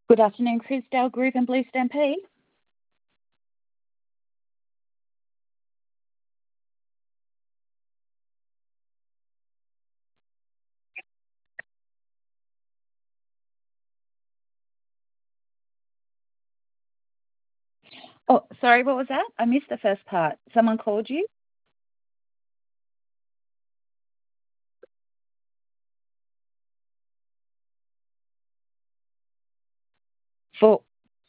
Good afternoon, Chrisdale Group and Blue Stampede. Oh, sorry, what was that? I missed the first part. Someone called you for,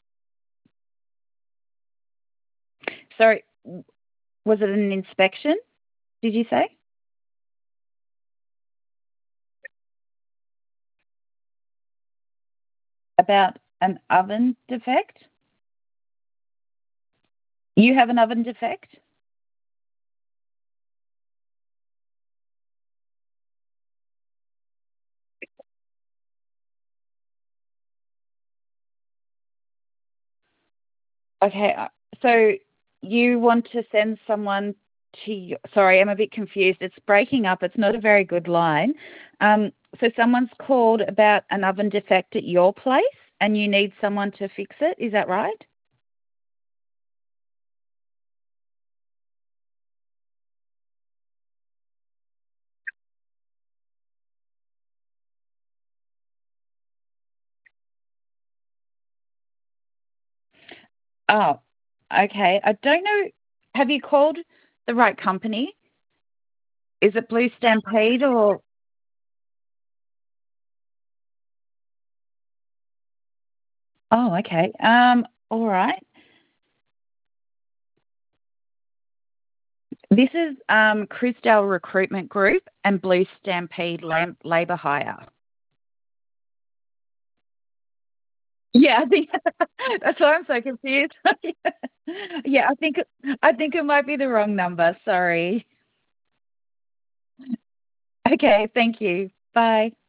sorry, was it an inspection? Did you say? About an oven defect? You have an oven defect? Okay, so you want to send someone to you. Sorry, I'm a bit confused. It's breaking up. It's not a very good line. So someone's called about an oven defect at your place and you need someone to fix it. Is that right? Oh, okay. I don't know. Have you called the right company? Is it Blue Stampede or? Oh, okay. All right. This is Chrisdale Recruitment Group and Blue Stampede Labour Hire. Yeah, I think that's why I'm so confused. Yeah, I think it might be the wrong number. Sorry. Okay, thank you. Bye.